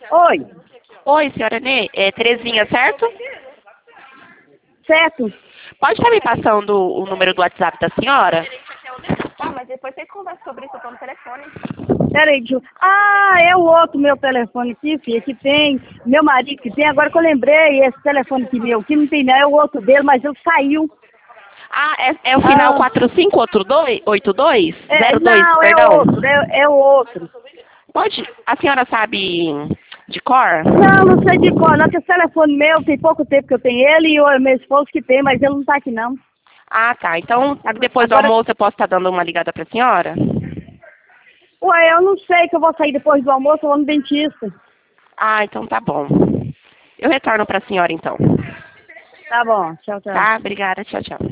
Oi, Oi, senhora Ney. É Terezinha, certo? certo? Pode estar me passando o número do WhatsApp da senhora? Tá, mas depois você conversa sobre isso no telefone. Peraí, deixa eu... Ah, é o outro meu telefone aqui, filha, que tem. Meu marido que tem, agora que eu lembrei, esse telefone aqui meu, que não tem não, é o outro dele, mas ele saiu. Ah, é o final Ah, 4582? 02, não, é perdão. outro, é o outro. Pode, a senhora sabe de cor? Não, não sei de qual, não, que esse telefone meu, tem pouco tempo que eu tenho ele e o meu esposo que tem, mas ele não tá aqui não. Ah, tá. Então, depois do Agora, almoço eu posso estar dando uma ligada pra senhora? ué, eu não sei que eu vou sair depois do almoço, eu vou no dentista. Ah, então tá bom. Eu retorno pra senhora então. Tá bom, tchau, tchau. Tá? Obrigada. Tchau, tchau.